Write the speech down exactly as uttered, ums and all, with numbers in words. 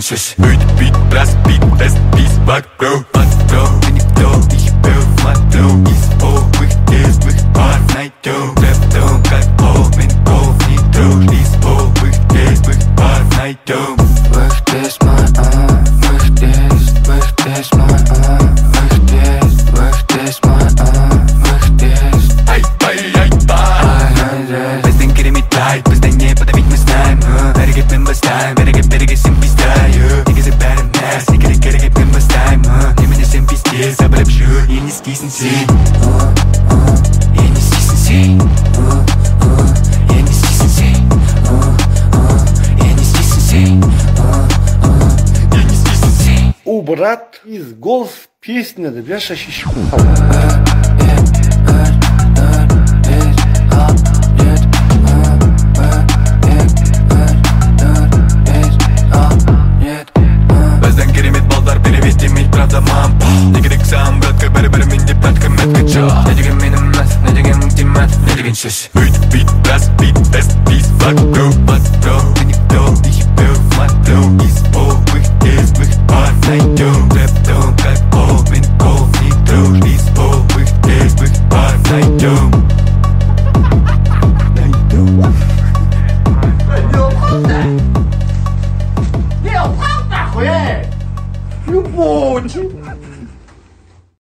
Schiss. Müde, Beat, Blast, Beat, Best, Beast, Bug, Bro, Bug, Bro. Bin ich Flow, ich Bro, mein Flow. East, oh, with this, with hard night, yo. Left, oh, got oh, min, go, nie, throw. East, oh, with this, with hard night, yo. With this, my arm, with this, with this, my arm, with this, with this, my arm, with this. Ай, ай, ай, ай. Без ден керемет лайт, бізден не подавить мы знаем. Бәрігет мен бастайм, бәрігет бәрігесін пиздай. Негізі бәрі мәс, не керек керегет мен бастайм. Немене сен пизде, сабырып жүр, ен не істейсің сен. Ен не істейсің сен. Ен не істейсің сен. Ен не істейсің сен. Ен не істейсің сен. О, брат, из голос песня, да бляш ощущу. Бізден керемет балдар перевет демейді правда мам. Не керек саған братка бәрі-бәрі деп тәткі мәткі жоқ. Не деген мен емес, не деген мұңтимат, не деген сөз. Beat, beat, blast, beat, best, beast, fuck, bro, fuck, bro. Bin ich flow, ich bro, my flow. East, oh, with this, with hard night, yo. Left, oh, got oh, min, go, nie, throw. East, oh, with this, with hard night, yo. Night, yo. Не, правда, хуя! Любовь!